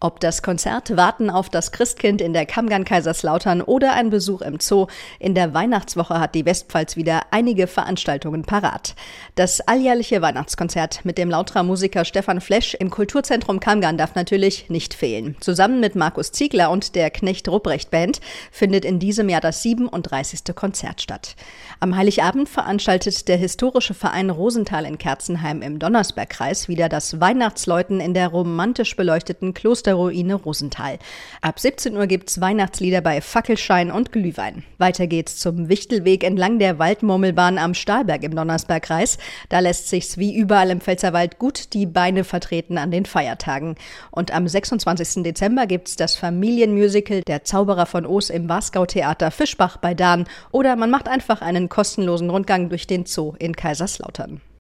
Ob das Konzert Warten auf das Christkind in der Kammgarn Kaiserslautern oder ein Besuch im Zoo, in der Weihnachtswoche hat die Westpfalz wieder einige Veranstaltungen parat. Das alljährliche Weihnachtskonzert mit dem Lauterer Musiker Stefan Flesch im Kulturzentrum Kammgarn darf natürlich nicht fehlen. Zusammen mit Markus Ziegler und der Knecht-Ruprecht-Band findet in diesem Jahr das 37. Konzert statt. Am Heiligabend veranstaltet der historische Verein Rosenthal in Kerzenheim im Donnersbergkreis wieder das Weihnachtsläuten in der romantisch beleuchteten Klosterruine Rosenthal. Ab 17 Uhr gibt's Weihnachtslieder bei Fackelschein und Glühwein. Weiter geht's zum Wichtelweg entlang der Waldmurmelbahn am Stahlberg im Donnersbergkreis. Da lässt sich's wie überall im Pfälzerwald gut die Beine vertreten an den Feiertagen. Und am 26. Dezember gibt's das Familienmusical Der Zauberer von Oz im Wasgau-Theater Fischbach bei Dahn. Oder man macht einfach einen kostenlosen Rundgang durch den Zoo in Kaiserslautern.